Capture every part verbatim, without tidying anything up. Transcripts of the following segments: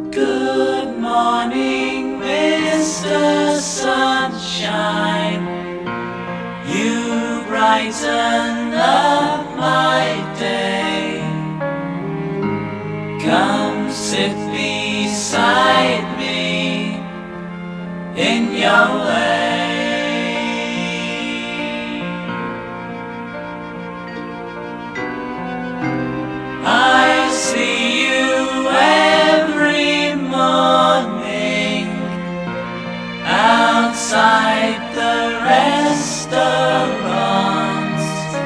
Good morning, Mister Sunshine. You brighten up my day. Come sit beside me in your way. I see you every morning outside the restaurants.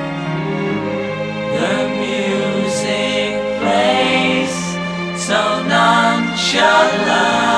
The music plays so nonchalant.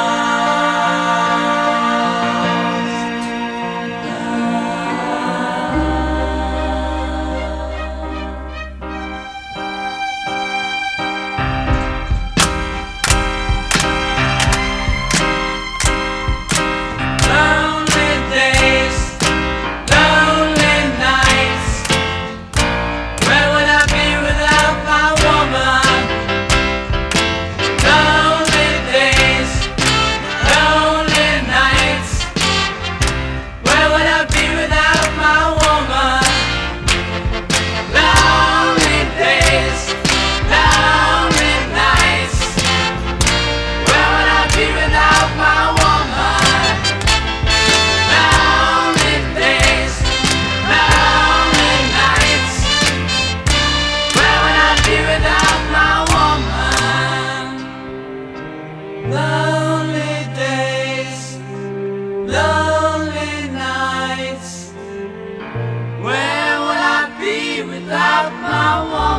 Lonely days, lonely nights. Where would I be without my woman?